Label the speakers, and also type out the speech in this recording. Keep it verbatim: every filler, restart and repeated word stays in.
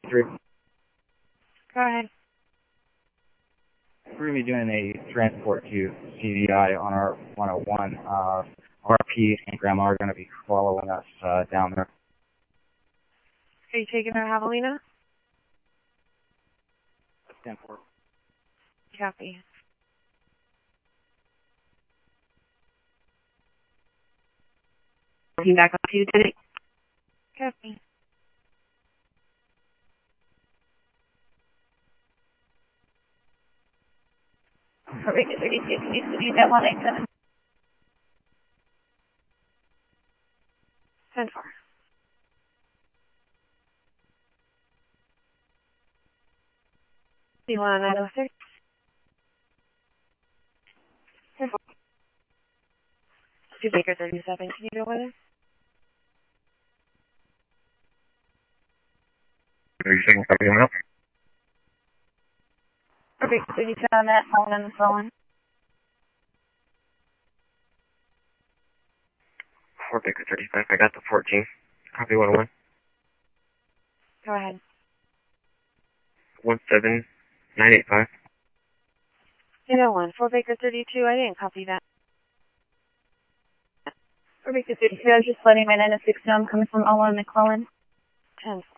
Speaker 1: three.
Speaker 2: Go ahead.
Speaker 1: We're going to be doing a transport to C V I on our one oh one. Uh, R P and Grandma are going to be following us uh, down there.
Speaker 2: Are you taking her Javelina?
Speaker 1: ten four.
Speaker 2: Copy.
Speaker 3: Working back up to you, Lieutenant.
Speaker 2: Copy.
Speaker 3: Correct, thirty-six, use that one eight seven.
Speaker 2: ten four. You want another six? ten four. Two Baker thirty-seven, can you go with her?
Speaker 1: Are you taking something else?
Speaker 3: Perfect, thirty-seven, that phone on the phone.
Speaker 1: four Baker thirty-five, I got the fourteen. Copy one oh one.
Speaker 2: Go ahead.
Speaker 1: one seven nine eight five.
Speaker 2: eight oh one, four Baker thirty-two, I didn't copy that.
Speaker 3: Perfect, thirty-two, I was just letting my nine oh six know I'm coming from Ola and McClellan.
Speaker 2: ten four.